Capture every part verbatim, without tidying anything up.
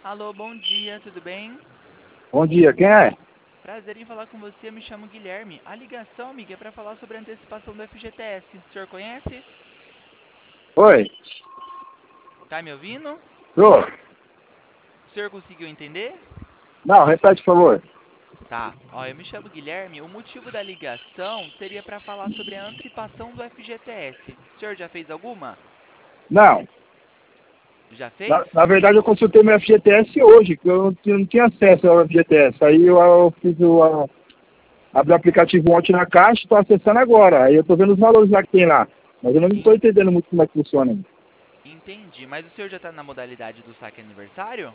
Alô, bom dia, tudo bem? Bom dia, quem é? Prazer em falar com você, eu me chamo Guilherme. A ligação, amiga, é para falar sobre a antecipação do F G T S. O senhor conhece? Oi, Tá me ouvindo? tô. O senhor conseguiu entender? Não, repete, por favor. Tá, ó, eu me chamo Guilherme. O motivo da ligação seria para falar sobre a antecipação do F G T S. O senhor já fez alguma? Não, Já na, fez? na verdade eu consultei meu F G T S hoje, que eu não, tinha não tinha acesso ao F G T S. Aí eu, eu fiz o, a, abri o aplicativo ontem na caixa, estou acessando agora. Aí eu estou vendo os valores lá que tem lá. Mas eu não estou En- entendendo muito como é que funciona ainda. Entendi, mas o senhor já está na modalidade do saque aniversário?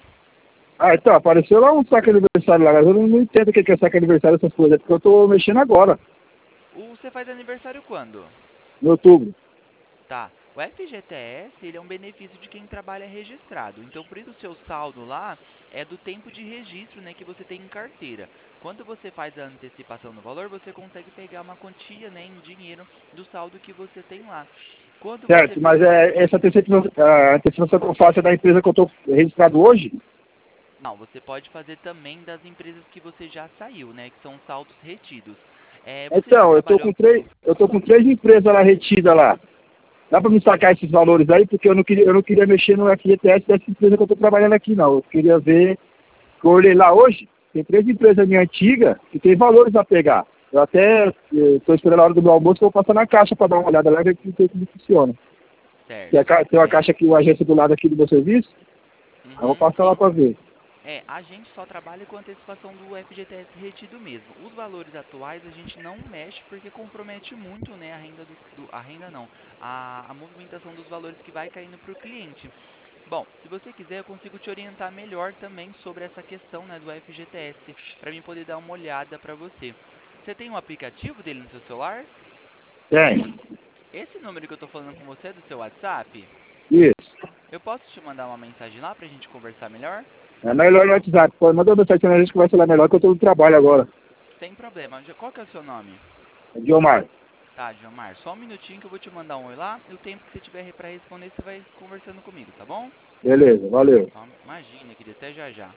Ah, então, apareceu lá um saque aniversário lá, mas eu não, não entendo o que que é saque aniversário, essas coisas, é porque eu estou mexendo agora, O, você faz aniversário quando? no outubro. Tá. O F G T S, ele é um benefício de quem trabalha registrado. Então, por isso o seu saldo lá é do tempo de registro, né, que você tem em carteira. Quando você faz a antecipação no valor, você consegue pegar uma quantia, né, em dinheiro do saldo que você tem lá. Quando você Certo, mas fizer... é, essa antecipação, a antecipação que eu faço é da empresa que eu estou registrado hoje? Não, você pode fazer também das empresas que você já saiu, né, que são saldos retidos. É, você já Então, eu tô com trabalhou... três, eu tô com três empresas lá retidas lá. Dá para me sacar esses valores aí, porque eu não queria, eu não queria mexer no F G T S dessa empresa que eu estou trabalhando aqui, não. Eu queria ver, que eu olhei lá hoje, tem três empresas minhas antigas que tem valores a pegar. Eu até estou esperando a hora do meu almoço que eu vou passar na caixa para dar uma olhada lá e ver como, como funciona. Tem, a, Certo. ca- tem uma É, caixa aqui, uma agência do lado aqui do meu serviço, aí eu vou uhum, passar lá sim. para ver. É, a gente só trabalha com antecipação do F G T S retido mesmo. Os valores atuais a gente não mexe porque compromete muito, né, a renda do, do- a renda não, a, a movimentação dos valores que vai caindo para o cliente. Bom, se você quiser, eu consigo te orientar melhor também sobre essa questão, né, do F G T S, para mim poder dar uma olhada para você. Você tem um aplicativo dele no seu celular? Tem. Esse número que eu estou falando com você é do seu WhatsApp? Isso. Eu posso te mandar uma mensagem lá para a gente conversar melhor? É melhor no WhatsApp. Pô, manda uma mensagem a gente conversa lá melhor que eu estou no trabalho agora. Sem problema. Qual que é o seu nome? É Diomar. Tá, Gilmar, só um minutinho que eu vou te mandar um oi lá. E o tempo que você tiver para responder, você vai conversando comigo, tá bom? Beleza, valeu. Só, imagina, querido, até já já.